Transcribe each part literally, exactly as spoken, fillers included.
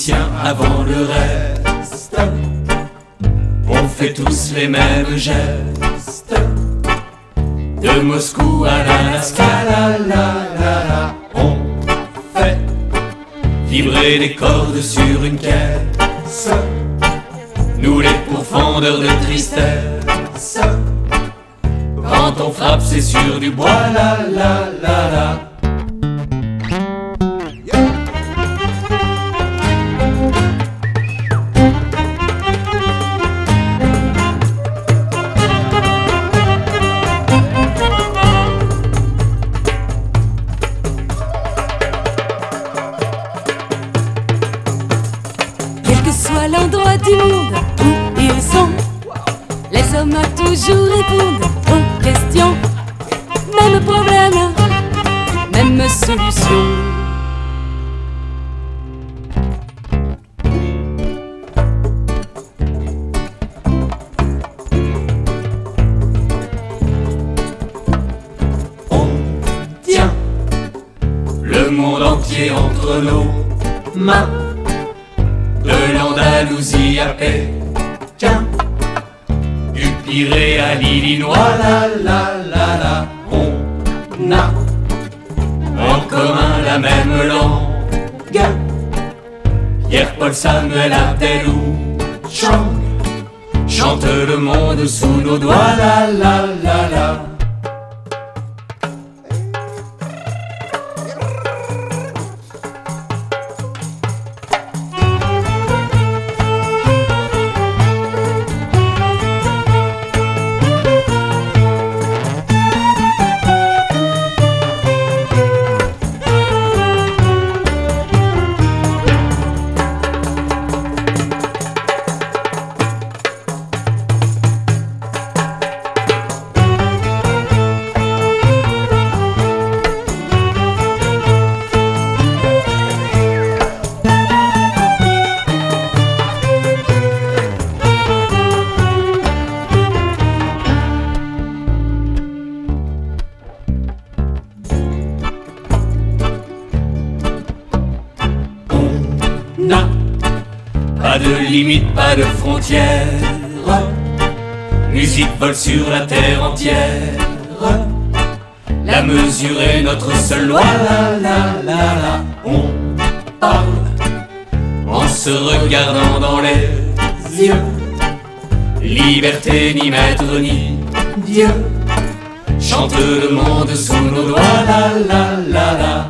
tient avant le reste. On fait tous les mêmes gestes. De Moscou à l'Alaska, la la la la. On fait vibrer des cordes sur une caisse. Nous les pourfendeurs de tristesse. Quand on frappe c'est sur du bois, la la la la. Quel que soit l'endroit du monde où ils sont, les hommes toujours répondent aux questions. Même problème, même solution. On tient le monde entier entre nos mains. De l'Andalousie à Pékin, du Pirée à l'Illinois, la la la la. On a en commun la même langue. Pierre, Paul, Samuel, Abdel ou Chang chante le monde sous nos doigts, la la la la. N'a pas de limite, pas de frontières. Musique vole sur la terre entière. La mesure est notre seule loi, la la la la. On parle en se regardant dans les yeux. Liberté ni maître ni Dieu chante le monde sous nos doigts, la la la la.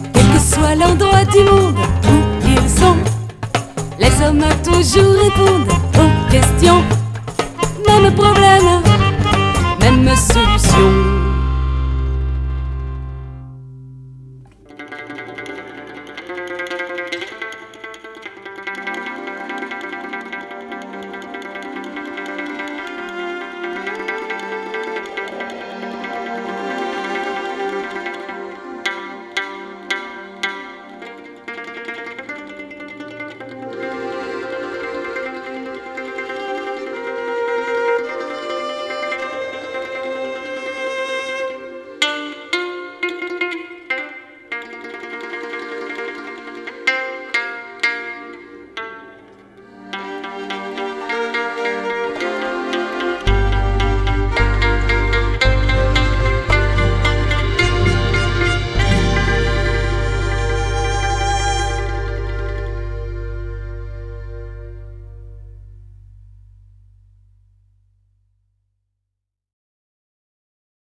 Soit l'endroit du monde où ils sont, les hommes toujours répondent